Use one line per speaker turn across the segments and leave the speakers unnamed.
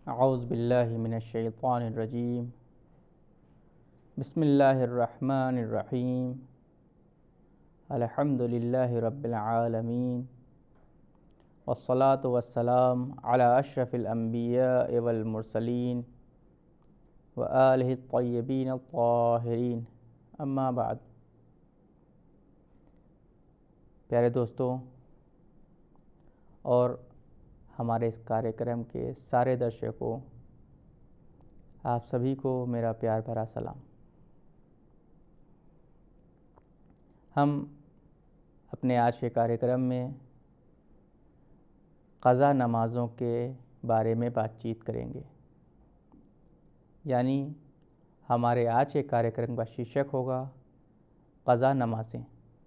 औज़ु बिल्लाहि मिनश्शैतानिर्रजीम। बिस्मिल्लाहिर्रहमानिर्रहीम। अल्हम्दुलिल्लाहि रब्बिल आलमीन वस्सलातु वस्सलाम अला अशरफिल अंबिया'i वल मुरसलीन व आलिहि त्तय्यबीन अत्ताहिरीन, अम्मा बाद। प्यारे दोस्तों और हमारे इस कार्यक्रम के सारे दर्शकों, आप सभी को मेरा प्यार भरा सलाम। हम अपने आज के कार्यक्रम में क़ज़ा नमाज़ों के बारे में बातचीत करेंगे। यानी हमारे आज के कार्यक्रम का शीर्षक होगा क़ज़ा नमाज़ें।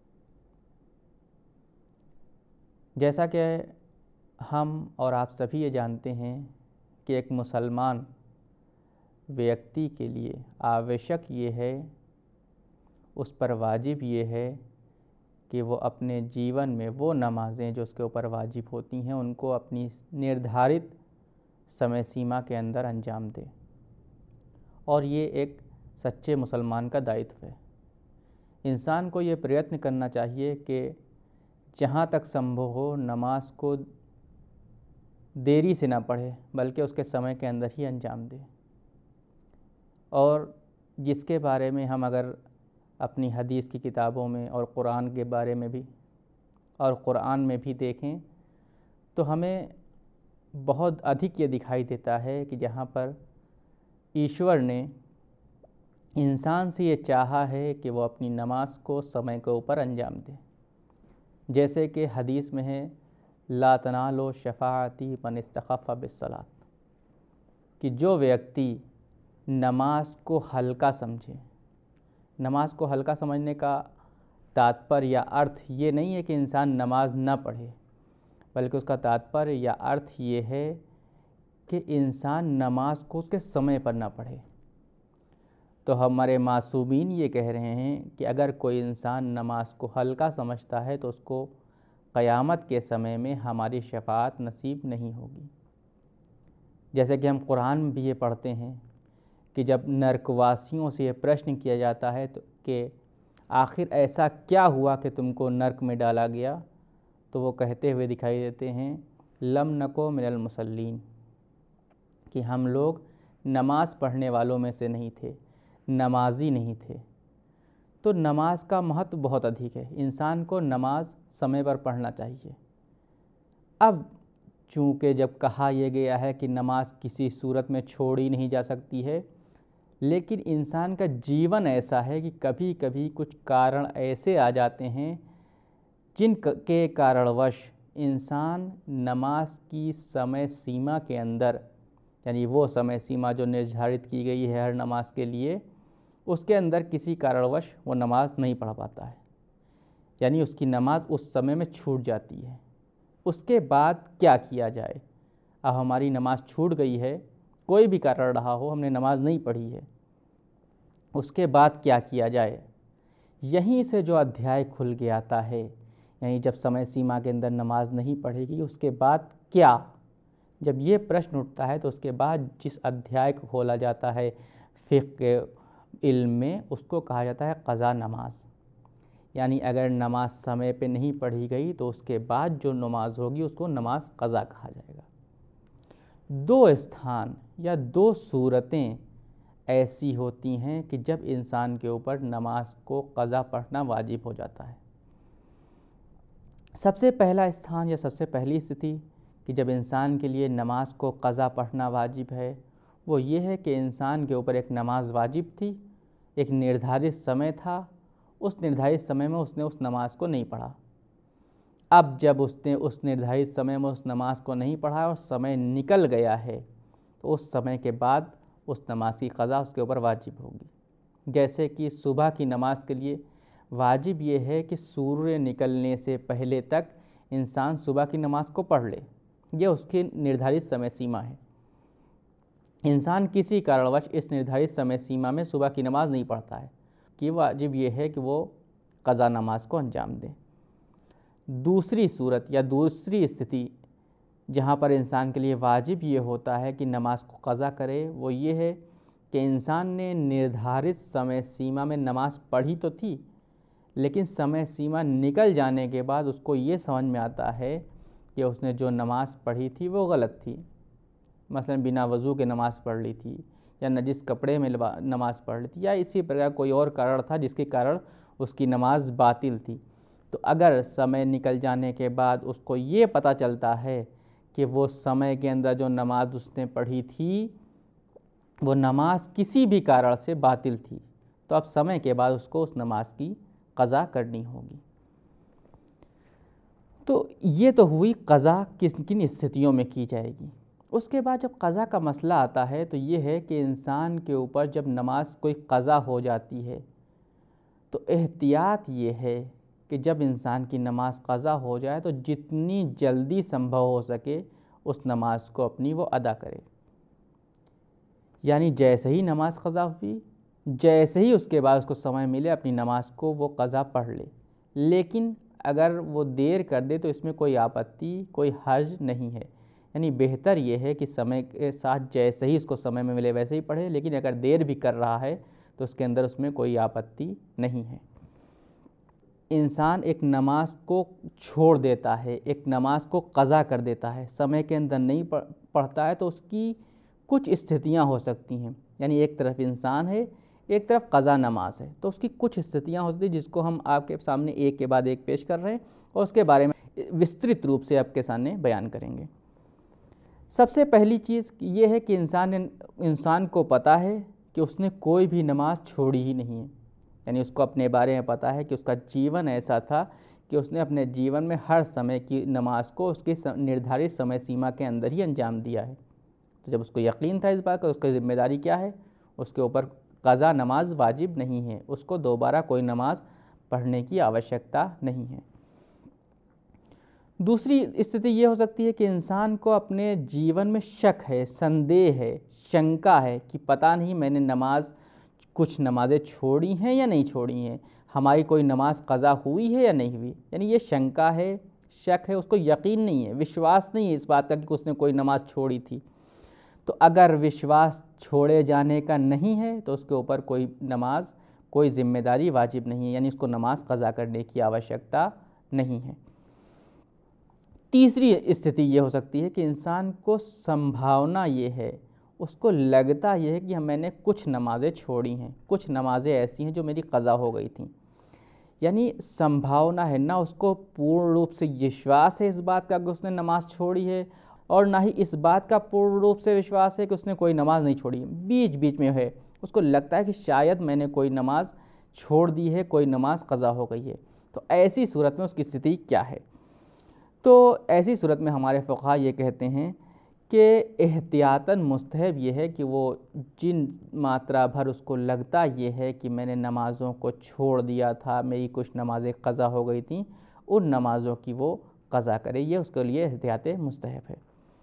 जैसा कि हम और आप सभी ये जानते हैं कि एक मुसलमान व्यक्ति के लिए आवश्यक ये है, उस पर वाजिब ये है कि वो अपने जीवन में वो नमाज़ें जो उसके ऊपर वाजिब होती हैं उनको अपनी निर्धारित समय सीमा के अंदर अंजाम दे। और ये एक सच्चे मुसलमान का दायित्व है। इंसान को ये प्रयत्न करना चाहिए कि जहाँ तक संभव हो नमाज को देरी से ना पढ़े, बल्कि उसके समय के अंदर ही अंजाम दे। और जिसके बारे में हम अगर अपनी हदीस की किताबों में और कुरान के बारे में भी और कुरान में भी देखें तो हमें बहुत अधिक ये दिखाई देता है कि जहाँ पर ईश्वर ने इंसान से ये चाहा है कि वो अपनी नमाज को समय के ऊपर अंजाम दे। जैसे कि हदीस में है, ला तनालो शफ़ाअती मन इस्तख़फ़ा बिस्सलात, कि जो व्यक्ति नमाज को हल्का समझे। नमाज को हल्का समझने का तात्पर्य या अर्थ ये नहीं है कि इंसान नमाज ना पढ़े, बल्कि उसका तात्पर्य या अर्थ ये है कि इंसान नमाज को उसके समय पर ना पढ़े। तो हमारे मासूमीन ये कह रहे हैं कि अगर कोई इंसान नमाज को हल्का समझता है तो उसको क़यामत के समय में हमारी शफ़ाअत नसीब नहीं होगी। जैसे कि हम कुरान में भी ये पढ़ते हैं कि जब नरकवासियों से ये प्रश्न किया जाता है तो कि आखिर ऐसा क्या हुआ कि तुमको नरक में डाला गया, तो वो कहते हुए दिखाई देते हैं, लम नको मिनल मुसल्लीन, कि हम लोग नमाज़ पढ़ने वालों में से नहीं थे, नमाजी नहीं थे। तो नमाज का महत्व बहुत अधिक है। इंसान को नमाज समय पर पढ़ना चाहिए। अब चूँकि जब कहा यह गया है कि नमाज किसी सूरत में छोड़ी नहीं जा सकती है, लेकिन इंसान का जीवन ऐसा है कि कभी कभी कुछ कारण ऐसे आ जाते हैं जिन के कारणवश इंसान नमाज की समय सीमा के अंदर, यानी वो समय सीमा जो निर्धारित की गई है हर नमाज के लिए, उसके अंदर किसी कारणवश वो नमाज नहीं पढ़ पाता है, यानी उसकी नमाज उस समय में छूट जाती है। उसके बाद क्या किया जाए? अब हमारी नमाज छूट गई है, कोई भी कारण रहा हो, हमने नमाज नहीं पढ़ी है, उसके बाद क्या किया जाए? यहीं से जो अध्याय खुल के आता है, यानी जब समय सीमा के अंदर नमाज नहीं पढ़ेगी उसके बाद क्या, जब ये प्रश्न उठता है तो उसके बाद जिस अध्याय को खोला जाता है फ़िक़्ह के इल्म में, उसको कहा जाता है क़ज़ा नमाज। यानी अगर नमाज समय पे नहीं पढ़ी गई तो उसके बाद जो नमाज होगी उसको नमाज क़ज़ा कहा जाएगा। दो स्थान या दो सूरतें ऐसी होती हैं कि जब इंसान के ऊपर नमाज को क़ज़ा पढ़ना वाजिब हो जाता है। सबसे पहला स्थान या सबसे पहली स्थिति कि जब इंसान के लिए नमाज को क़ज़ा पढ़ना वाजिब है, वो ये है कि इंसान के ऊपर एक नमाज वाजिब थी, एक निर्धारित समय था, उस निर्धारित समय में उसने उस नमाज को नहीं पढ़ा। अब जब उसने उस निर्धारित समय में उस नमाज को नहीं पढ़ा और समय निकल गया है, तो उस समय के बाद उस नमाज की क़ज़ा उसके ऊपर वाजिब होगी। जैसे कि सुबह की नमाज के लिए वाजिब ये है कि सूर्य निकलने से पहले तक इंसान सुबह की नमाज को पढ़ ले, ये उसकी निर्धारित समय सीमा है। इंसान किसी कारणवश इस निर्धारित समय सीमा में सुबह की नमाज नहीं पढ़ता है कि वाजिब ये है कि वो क़ज़ा नमाज को अंजाम दे। दूसरी सूरत या दूसरी स्थिति जहाँ पर इंसान के लिए वाजिब ये होता है कि नमाज को क़ज़ा करे, वो ये है कि इंसान ने निर्धारित समय सीमा में नमाज पढ़ी तो थी, लेकिन समय सीमा निकल जाने के बाद उसको ये समझ में आता है कि उसने जो नमाज़ पढ़ी थी वो गलत थी। मसलन बिना वज़ू के नमाज़ पढ़ ली थी, या नजिस कपड़े में नमाज़ पढ़ ली थी, या इसी प्रकार कोई और कारण था जिसके कारण उसकी नमाज बातिल थी। तो अगर समय निकल जाने के बाद उसको ये पता चलता है कि वो समय के अंदर जो नमाज उसने पढ़ी थी वो नमाज किसी भी कारण से बातिल थी, तो अब समय के बाद उसको उस नमाज की क़ज़ा करनी होगी। तो ये तो हुई क़ज़ा किन किन स्थितियों में की जाएगी। उसके बाद जब क़ज़ा का मसला आता है तो ये है कि इंसान के ऊपर जब नमाज कोई क़ज़ा हो जाती है तो एहतियात ये है कि जब इंसान की नमाज क़ज़ा हो जाए तो जितनी जल्दी संभव हो सके उस नमाज को अपनी वो अदा करे। यानी जैसे ही नमाज क़ज़ा हुई, जैसे ही उसके बाद उसको समय मिले अपनी नमाज को वो क़ज़ा पढ़ ले। लेकिन अगर वो देर कर दे तो इसमें कोई आपत्ति, कोई हर्ज नहीं है। यानी बेहतर ये है कि समय के साथ जैसे ही उसको समय में मिले वैसे ही पढ़े, लेकिन अगर देर भी कर रहा है तो उसके अंदर उसमें कोई आपत्ति नहीं है। इंसान एक नमाज को छोड़ देता है, एक नमाज को क़ज़ा कर देता है, समय के अंदर नहीं पढ़ता है, तो उसकी कुछ स्थितियां हो सकती हैं। यानी एक तरफ इंसान है, एक तरफ क़ज़ा नमाज है, तो उसकी कुछ स्थितियां हो सकती हैं जिसको हम आपके सामने एक के बाद एक पेश कर रहे हैं और उसके बारे में विस्तृत रूप से आपके सामने बयान करेंगे। सबसे पहली चीज़ ये है कि इंसान को पता है कि उसने कोई भी नमाज छोड़ी ही नहीं है। यानी उसको अपने बारे में पता है कि उसका जीवन ऐसा था कि उसने अपने जीवन में हर समय की नमाज को उसकी निर्धारित समय सीमा के अंदर ही अंजाम दिया है। तो जब उसको यकीन था इस बात का, उसकी ज़िम्मेदारी क्या है, उसके ऊपर क़ज़ा नमाज वाजिब नहीं है, उसको दोबारा कोई नमाज पढ़ने की आवश्यकता नहीं है। दूसरी स्थिति ये हो सकती है कि इंसान को अपने जीवन में शक है, संदेह है, शंका है कि पता नहीं मैंने कुछ नमाज़ें छोड़ी हैं या नहीं छोड़ी हैं, हमारी कोई नमाज क़ज़ा हुई है या नहीं हुई। यानी ये शंका है, शक है, उसको यकीन नहीं है, विश्वास नहीं है इस बात का कि उसने कोई नमाज छोड़ी थी। तो अगर विश्वास छोड़े जाने का नहीं है तो उसके ऊपर कोई नमाज, कोई ज़िम्मेदारी वाजिब नहीं है, यानी उसको नमाज क़ज़ा करने की आवश्यकता नहीं है। तीसरी स्थिति ये हो सकती है कि इंसान को संभावना ये है, उसको लगता ये है कि मैंने कुछ नमाज़ें छोड़ी हैं, कुछ नमाज़ें ऐसी हैं जो मेरी क़ज़ा हो गई थी। यानी संभावना है, ना उसको पूर्ण रूप से विश्वास है इस बात का कि उसने नमाज छोड़ी है, और ना ही इस बात का पूर्ण रूप से विश्वास है कि उसने कोई नमाज नहीं छोड़ी है, बीच बीच में है। उसको लगता है कि शायद मैंने कोई नमाज छोड़ दी है, कोई नमाज क़ज़ा हो गई है। तो ऐसी सूरत में उसकी स्थिति क्या है? तो ऐसी सूरत में हमारे फ़ुक़हा ये कहते हैं कि एहतियातन मुस्तहब ये है कि वो जिन मात्रा भर उसको लगता ये है कि मैंने नमाज़ों को छोड़ दिया था, मेरी कुछ नमाज़ें क़ज़ा हो गई थी, उन नमाज़ों की वो क़ज़ा करे, ये उसके लिए एहतियात मुस्तहब है।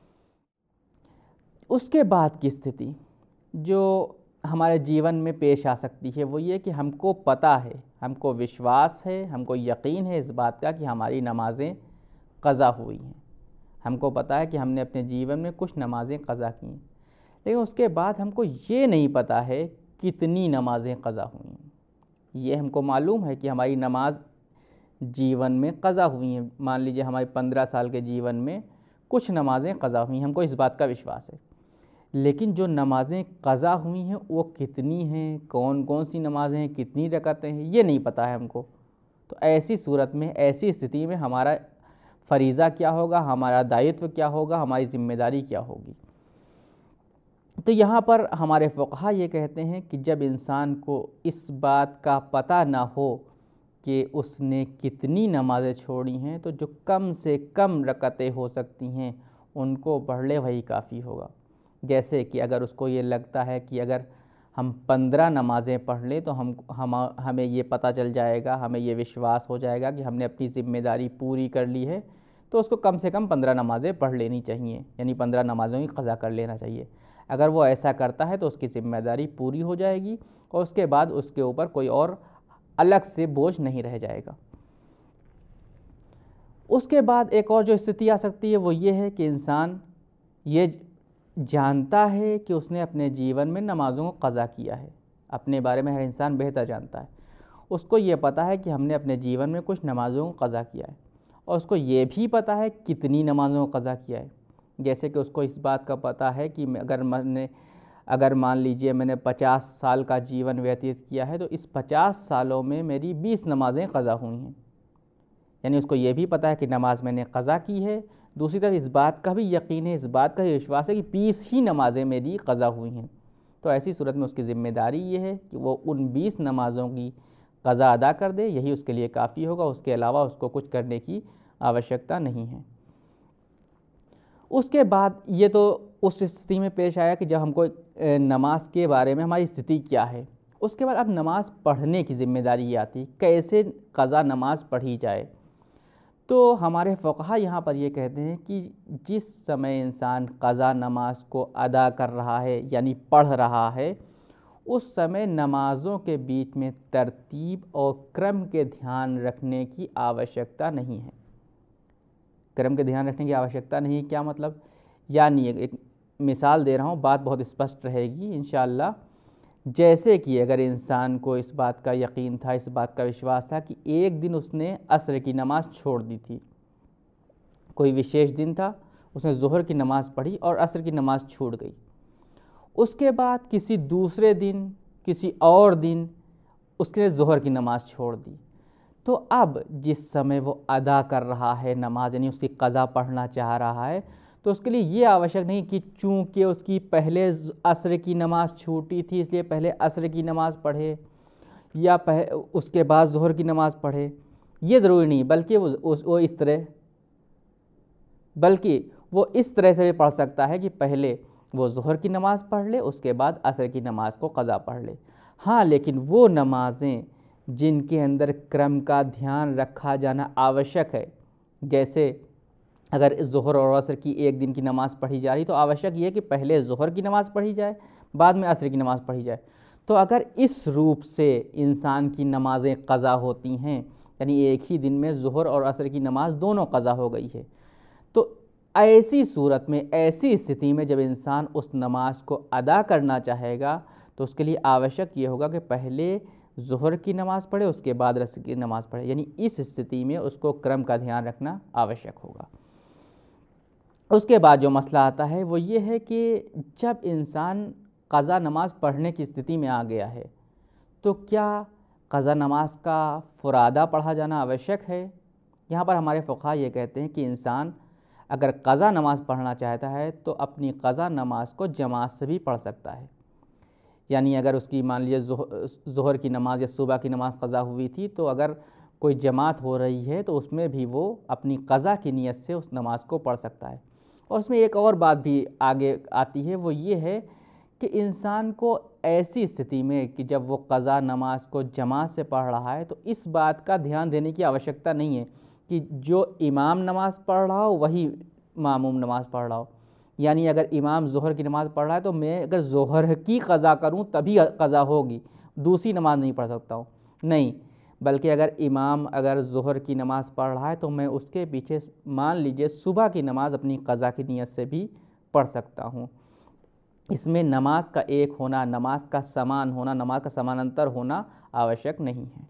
उसके बाद की स्थिति जो हमारे जीवन में पेश आ सकती है वो ये कि हमको पता है, हमको विश्वास है, हमको यकीन है इस बात का कि हमारी नमाज़ें क़ज़ा हुई हैं, हमको पता है कि हमने अपने जीवन में कुछ नमाज़ें क़ज़ा की हैं, लेकिन उसके बाद हमको ये नहीं पता है कितनी नमाज़ें क़ज़ा हुई हैं। ये हमको मालूम है कि हमारी नमाज जीवन में क़ज़ा हुई हैं। मान लीजिए हमारे 15 साल के जीवन में कुछ नमाज़ें क़ज़ा हुई हैं, हमको इस बात का विश्वास है, लेकिन जो नमाज़ें क़ज़ा हुई हैं वो कितनी हैं, कौन कौन सी नमाज़ें हैं, कितनी रकातें हैं, ये नहीं पता है हमको। तो ऐसी सूरत में, ऐसी स्थिति में हमारा फ़रीज़ा क्या होगा, हमारा दायित्व क्या होगा, हमारी ज़िम्मेदारी क्या होगी? तो यहाँ पर हमारे फ़ुक़हा ये कहते हैं कि जब इंसान को इस बात का पता ना हो कि उसने कितनी नमाज़ें छोड़ी हैं, तो जो कम से कम रकातें हो सकती हैं उनको पढ़ ले, वही काफ़ी होगा। जैसे कि अगर उसको ये लगता है कि अगर हम 15 नमाज़ें पढ़ लें तो हमें ये पता चल जाएगा, हमें ये विश्वास हो जाएगा कि हमने अपनी ज़िम्मेदारी पूरी कर ली है, तो उसको कम से कम 15 नमाज़ें पढ़ लेनी चाहिए, यानी 15 नमाज़ों की क़ज़ा कर लेना चाहिए। अगर वो ऐसा करता है तो उसकी ज़िम्मेदारी पूरी हो जाएगी और उसके बाद उसके ऊपर कोई और अलग से बोझ नहीं रह जाएगा। उसके बाद एक और जो स्थिति आ सकती है वो ये है कि इंसान ये जानता है कि उसने अपने जीवन में नमाज़ों को क़ज़ा किया है। अपने बारे में हर इंसान बेहतर जानता है। उसको ये पता है कि हमने अपने जीवन में कुछ नमाज़ों को क़ज़ा किया है, और उसको ये भी पता है कितनी नमाज़ों को क़ज़ा किया है। जैसे कि उसको इस बात का पता है कि अगर मान लीजिए मैंने 50 साल का जीवन व्यतीत किया है, तो इस 50 सालों में मेरी 20 नमाज़ें क़ज़ा हुई हैं। यानी उसको ये भी पता है कि नमाज मैंने क़ज़ा की है। दूसरी तरफ इस बात का भी यकीन है, इस बात का भी विश्वास है कि 20 ही नमाज़ें मेरी क़ज़ा हुई हैं। तो ऐसी सूरत में उसकी ज़िम्मेदारी ये है कि वो उन 20 नमाज़ों की क़ज़ा अदा कर दे, यही उसके लिए काफ़ी होगा। उसके अलावा उसको कुछ करने की आवश्यकता नहीं है। उसके बाद ये तो उस स्थिति में पेश आया कि जब हमको नमाज के बारे में हमारी स्थिति क्या है। उसके बाद अब नमाज़ पढ़ने की ज़िम्मेदारी ये आती, कैसे क़ज़ा नमाज पढ़ी जाए। तो हमारे फ़ुक़हा यहाँ पर ये कहते हैं कि जिस समय इंसान क़ज़ा नमाज को अदा कर रहा है यानी पढ़ रहा है, उस समय नमाज़ों के बीच में तरतीब और क्रम के ध्यान रखने की आवश्यकता नहीं है। क्रम के ध्यान रखने की आवश्यकता नहीं, क्या मतलब? यानी एक मिसाल दे रहा हूँ, बात बहुत स्पष्ट रहेगी इंशाअल्लाह। जैसे कि अगर इंसान को इस बात का यकीन था, इस बात का विश्वास था कि एक दिन उसने असर की नमाज़ छोड़ दी थी, कोई विशेष दिन था, उसने ज़ोहर की नमाज़ पढ़ी और असर की नमाज़ छूट गई। उसके बाद किसी दूसरे दिन, किसी और दिन उसने ज़ोहर की नमाज़ छोड़ दी। तो अब जिस समय वो अदा कर रहा है नमाज, यानी उसकी क़ज़ा पढ़ना चाह रहा है, तो उसके लिए ये आवश्यक नहीं कि चूँकि उसकी पहले असर की नमाज़ छूटी थी इसलिए पहले असर की नमाज़ पढ़े या उसके बाद ज़ोहर की नमाज़ पढ़े, ये ज़रूरी नहीं। बल्कि वो इस तरह से भी पढ़ सकता है कि पहले वो ज़ोहर की नमाज़ पढ़ ले, उसके बाद असर की नमाज़ को क़ज़ा पढ़ ले। हाँ, लेकिन वो नमाज़ें जिनके अंदर क्रम का ध्यान रखा जाना आवश्यक है, जैसे अगर ज़ोहर और असर की एक दिन की नमाज़ पढ़ी जा रही, तो आवश्यक ये है कि पहले ज़ोहर की नमाज़ पढ़ी जाए, बाद में असर की नमाज़ पढ़ी जाए। तो अगर इस रूप से इंसान की नमाज़ें क़ज़ा होती हैं, यानी एक ही दिन में ज़ोहर और असर की नमाज़ दोनों क़ज़ा हो गई है, तो ऐसी सूरत में, ऐसी स्थिति में जब इंसान उस नमाज को अदा करना चाहेगा, तो उसके लिए आवश्यक ये होगा कि पहले ज़ोहर की नमाज़ पढ़े, उसके बाद असर की नमाज़ पढ़े। यानी इस स्थिति में उसको क्रम का ध्यान रखना आवश्यक होगा। उसके बाद जो मसला आता है वो ये है कि जब इंसान क़ज़ा नमाज पढ़ने की स्थिति में आ गया है, तो क्या क़ज़ा नमाज का फ़ुरादा पढ़ा जाना आवश्यक है? यहाँ पर हमारे फ़ुक़हा ये कहते हैं कि इंसान अगर क़ज़ा नमाज पढ़ना चाहता है तो अपनी क़ज़ा नमाज को जमात से भी पढ़ सकता है। यानी अगर उसकी मान लीजिए ज़ोहर की नमाज़ या सुबह की नमाज़ क़ज़ा हुई थी, तो अगर कोई जमात हो रही है तो उसमें भी वो अपनी क़ज़ा की नीयत से उस नमाज को पढ़ सकता है। और उसमें एक और बात भी आगे आती है, वो ये है कि इंसान को ऐसी स्थिति में कि जब वो क़ज़ा नमाज को जमात से पढ़ रहा है, तो इस बात का ध्यान देने की आवश्यकता नहीं है कि जो इमाम नमाज़ पढ़ रहा हो वही मामूम नमाज़ पढ़ रहा हो। यानी अगर इमाम ज़ोहर की नमाज़ पढ़ रहा है तो मैं अगर ज़ोहर की क़ज़ा करूं तभी क़ज़ा होगी, दूसरी नमाज नहीं पढ़ सकता हूं, नहीं। बल्कि अगर इमाम ज़ोहर की नमाज़ पढ़ रहा है तो मैं उसके पीछे मान लीजिए सुबह की नमाज़ अपनी क़ज़ा की नीयत से भी पढ़ सकता हूँ। इसमें नमाज का एक होना, नमाज का समान होना, नमाज का समानांतर होना आवश्यक नहीं है।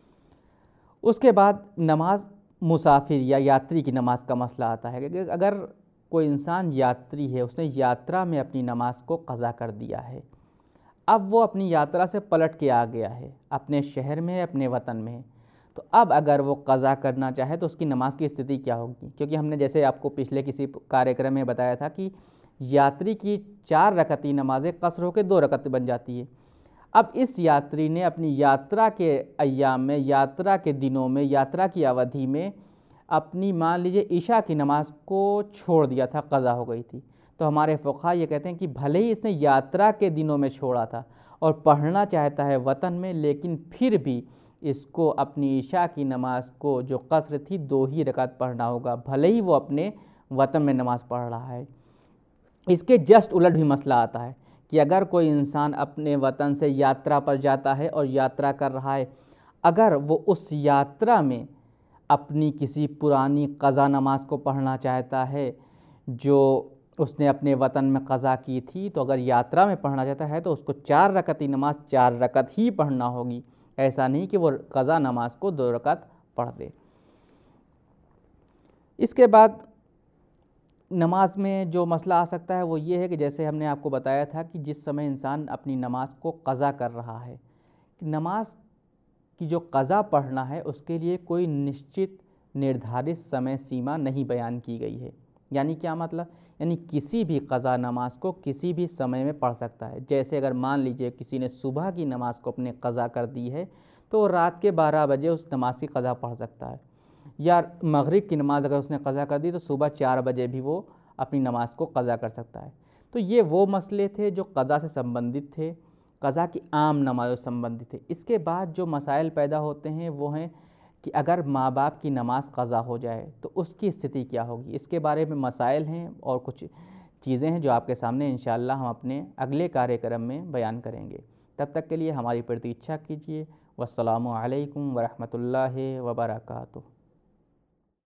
उसके बाद नमाज मुसाफिर या यात्री की नमाज का मसला आता है कि अगर कोई इंसान यात्री है, उसने यात्रा में अपनी नमाज को क़ज़ा कर दिया है, अब वो अपनी यात्रा से पलट के आ गया है, अपने शहर में, अपने वतन में, तो अब अगर वो क़ज़ा करना चाहे तो उसकी नमाज की स्थिति क्या होगी? क्योंकि हमने जैसे आपको पिछले किसी कार्यक्रम में बताया था कि यात्री की 4 रकती नमाज़ें कसर होकर 2 रकत बन जाती है। अब इस यात्री ने अपनी यात्रा के अय्याम में, यात्रा के दिनों में, यात्रा की अवधि में अपनी मान लीजिए ईशा की नमाज को छोड़ दिया था, क़ज़ा हो गई थी। तो हमारे फ़ुक़हा ये कहते हैं कि भले ही इसने यात्रा के दिनों में छोड़ा था और पढ़ना चाहता है वतन में, लेकिन फिर भी इसको अपनी ईशा की नमाज को जो कसर थी 2 ही रकात पढ़ना होगा, भले ही वो अपने वतन में नमाज़ पढ़ रहा है। इसके जस्ट उलट भी मसला आता है कि अगर कोई इंसान अपने वतन से यात्रा पर जाता है और यात्रा कर रहा है, अगर वो उस यात्रा में अपनी किसी पुरानी क़ज़ा नमाज को पढ़ना चाहता है जो उसने अपने वतन में क़ज़ा की थी, तो अगर यात्रा में पढ़ना चाहता है तो उसको 4 रकत की नमाज 4 रकत ही पढ़ना होगी। ऐसा नहीं कि वो क़ज़ा नमाज को 2 रकत पढ़ दे। इसके बाद नमाज में जो मसला आ सकता है वो ये है कि जैसे हमने आपको बताया था कि जिस समय इंसान अपनी नमाज को क़ज़ा कर रहा है, नमाज की जो क़ज़ा पढ़ना है उसके लिए कोई निश्चित निर्धारित समय सीमा नहीं बयान की गई है। यानी क्या मतलब, यानी किसी भी क़ज़ा नमाज को किसी भी समय में पढ़ सकता है। जैसे अगर मान लीजिए किसी ने सुबह की नमाज को अपने क़ज़ा कर दी है तो रात के 12 बजे उस नमाज की क़ज़ा पढ़ सकता है, या मगरिब की नमाज़ अगर उसने क़ज़ा कर दी तो सुबह 4 बजे भी वो अपनी नमाज को क़ज़ा कर सकता है। तो ये वो मसले थे जो क़ज़ा से संबंधित थे, क़ज़ा की आम नमाज़ों से संबंधित थे। इसके बाद जो मसाइल पैदा होते हैं वो हैं कि अगर माँ बाप की नमाज क़ज़ा हो जाए तो उसकी स्थिति क्या होगी। इसके बारे में मसाइल हैं और कुछ चीज़ें हैं जो आपके सामने इंशाअल्लाह हम अपने अगले कार्यक्रम में बयान करेंगे। तब तक के लिए हमारी प्रतीक्षा कीजिए। वस्सलामु अलैकुम वरहमतुल्लाहि वबरकातुहू।